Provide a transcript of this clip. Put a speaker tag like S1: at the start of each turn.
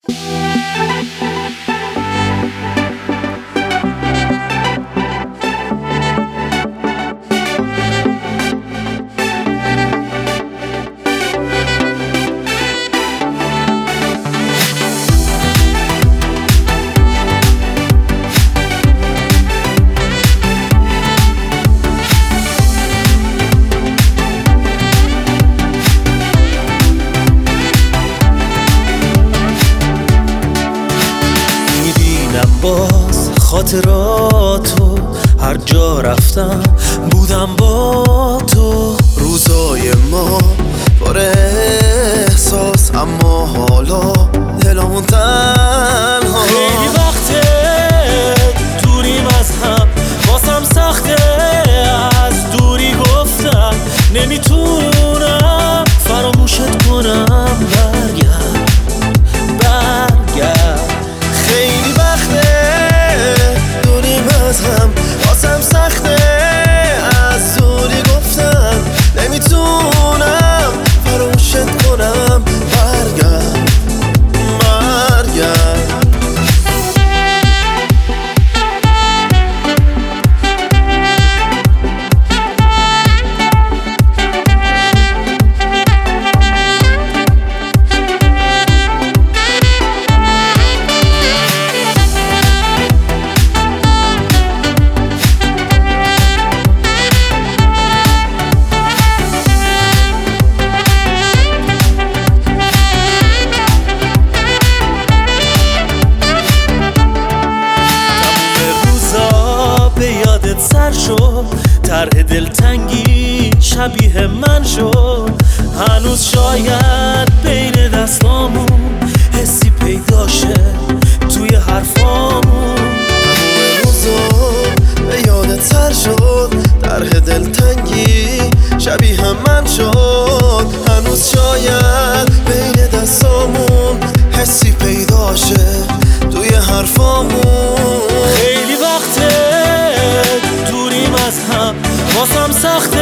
S1: باز خاطراتو هر جا رفتم بودم با تو. روزای ما پر احساس اما حالا دلمون تنها. خیلی وقته دوریم از هم واسم سخته از دوری گفتن نمیتونم فراموشت کنم. برگرد خیلی وقته دوریم از هم واسم سخته از دوری گفتن نمیتونم فراموشت کنم. برگرد سر شد طرح دلتنگی شبیه من شد. هنوز شاید بین دستامون حسی پیداشه توی حرفامون. همون روزا به یادت سر شد طرح دلتنگی شبیه من شد. هنوز شاید بین دستامون حسی پیداشه توی حرفامون. خیلی وقته دوریم از هم واسم سخت